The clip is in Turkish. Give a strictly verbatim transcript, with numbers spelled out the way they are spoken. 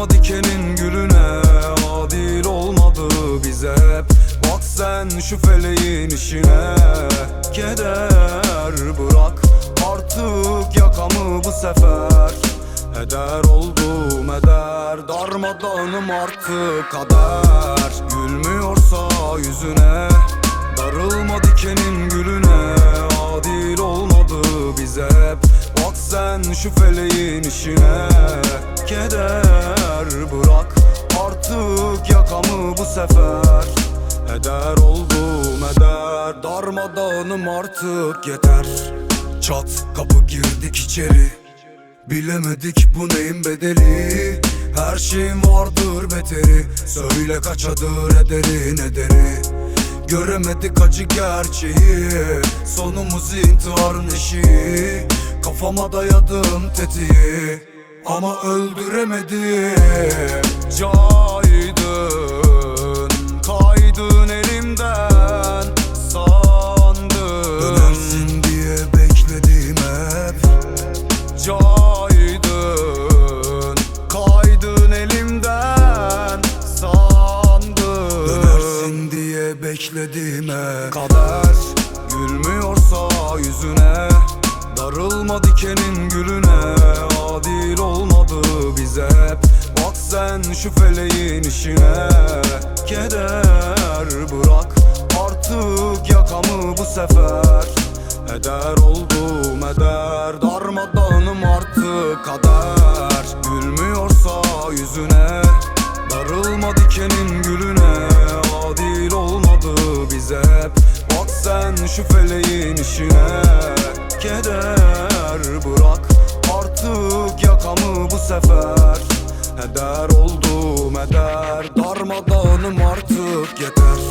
Darılma dikenin gülüne, adil olmadı bize hep. Bak sen şu feleğin işine, keder bırak artık yakamı bu sefer. Heder oldum eder, darmadağınım artık kader. Gülmüyorsa yüzüne, darılma dikenin gülüne, adil olmadı bize hep. Bak sen şu feleğin işine, keder bırak artık yakamı bu sefer. Heder oldum eder, darmadağınım artık yeter. Çat kapı girdik içeri, bilemedik bu neyin bedeli. Her şeyin vardır beteri, söyle kaçadır ederi nedeni. Göremedik acı gerçeği, sonumuz intiharın eşiği. Kafama dayadım tetiği ama öldüremedim. Caydın, kaydın elimden sandım. Dönersin diye bekledim hep. Caydın, kaydın elimden sandım. Dönersin diye bekledim hep. Kader gülmüyorsa yüzüne, darılma dikenin gülüne, adil olmadı bize hep. Bak sen şu feleğin işine, keder bırak artık yakamı bu sefer. Heder oldum eder, darmadağınım artık kader. Gülmüyorsa yüzüne, darılma dikenin gülüne, adil olmadı bize hep. Bak sen şu feleğin işine, keder bırak artık yakamı bu sefer. Heder oldum eder, darmadağınım artık yeter.